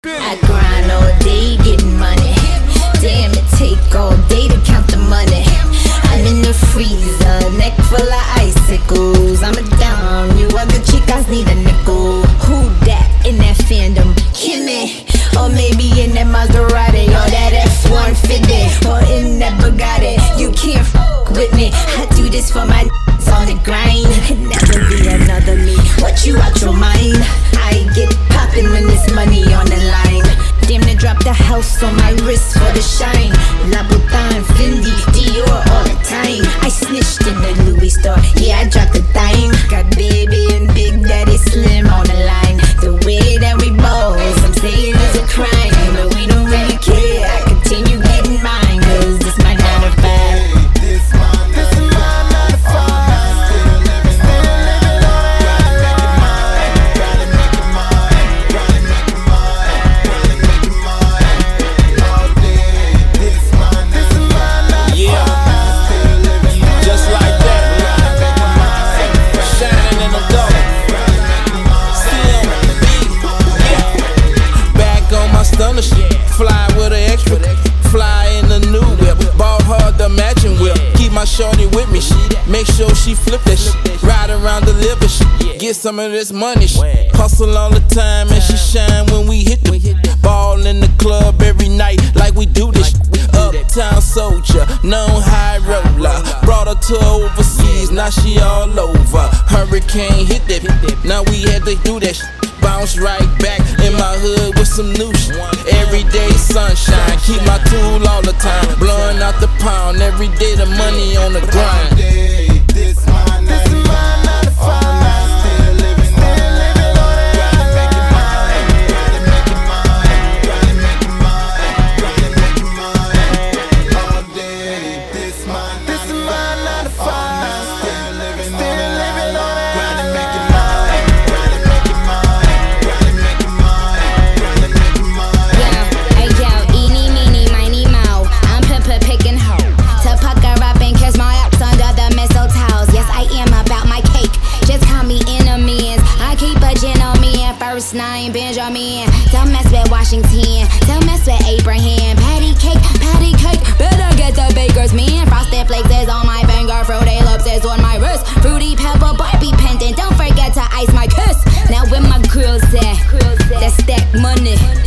I grind all day getting money. Damn, it take all day to count the money. I'm in the freezer, neck full of icicles. I'm a down, you other chicas need a nickel. Who that in that fandom? Kimmy. Or maybe in that Maserati, or that F-150, or in that Bugatti. You can't f with me. I do this for my on the grind. Never be another me. What you out your mind? I get poppin' when there's money on the line. Damn near drop the house on my wrist for the shine. Louboutin, Fendi, Dior all the time. I snitched in the Louis store. Yeah, I dropped the dime. Got baby and Big Daddy Slim on the line. The way that we both, some say it is a crime, but we don't really care. I continue getting mine, cause this my 9 to 5. Fly with an extra, fly in the new whip. Ball hard the matching whip. Keep my shorty with me, make sure she flip that shit. Ride around the liver shit, get some of this money shit. Hustle all the time and she shine when we hit the ball in the club every night like we do this. Uptown soldier, known high roller. Brought her to overseas, now she all over. Hurricane hit that, now we had to do that shit. Bounce right back in my hood with some new shit. Everyday sunshine, keep my tool all the time. Blowing out the pound, every day the money on the grind. This my 9 to 5. First name Benjamin, don't mess with Washington, don't mess with Abraham. Patty cake, better get the baker's man. Frosted flakes is on my finger, Fruity Loops is on my wrist. Fruity Pebble Barbie pendant, don't forget to ice my kiss. Now where my girls at? That stack money.